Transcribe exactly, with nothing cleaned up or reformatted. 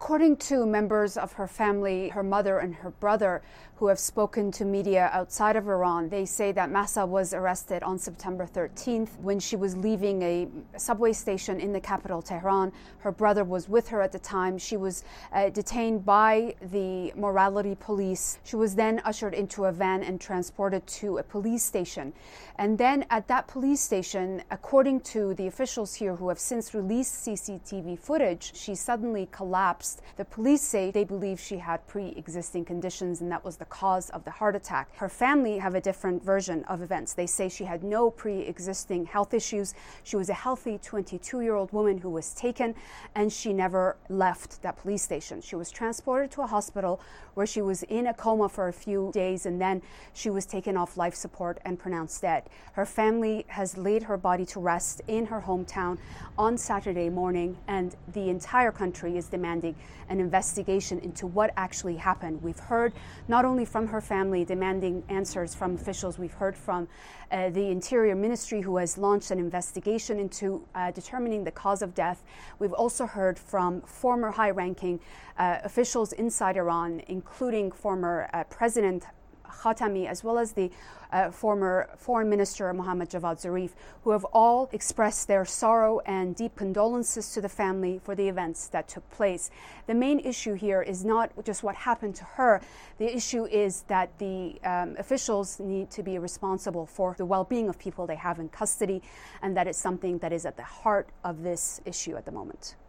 According to members of her family, her mother and her brother, who have spoken to media outside of Iran, they say that Mahsa was arrested on September thirteenth when she was leaving a subway station in the capital, Tehran. Her brother was with her at the time. She was uh, detained by the morality police. She was then ushered into a van and transported to a police station. And then at that police station, according to the officials here who have since released C C T V footage, she suddenly collapsed. The police say they believe she had pre-existing conditions and that was the cause of the heart attack. Her family have a different version of events. They say she had no pre-existing health issues. She was a healthy twenty-two-year-old woman who was taken, and she never left that police station. She was transported to a hospital where she was in a coma for a few days, and then she was taken off life support and pronounced dead. Her family has laid her body to rest in her hometown on Saturday morning, and the entire country is demanding an investigation into what actually happened. We've heard not only from her family demanding answers from officials, we've heard from uh, the Interior Ministry, who has launched an investigation into uh, determining the cause of death. We've also heard from former high-ranking uh, officials inside Iran, including former uh, President Khatami, as well as the uh, former Foreign Minister Mohammad Javad Zarif, who have all expressed their sorrow and deep condolences to the family for the events that took place. The main issue here is not just what happened to her. The issue is that the um, officials need to be responsible for the well-being of people they have in custody, and that is something that is at the heart of this issue at the moment.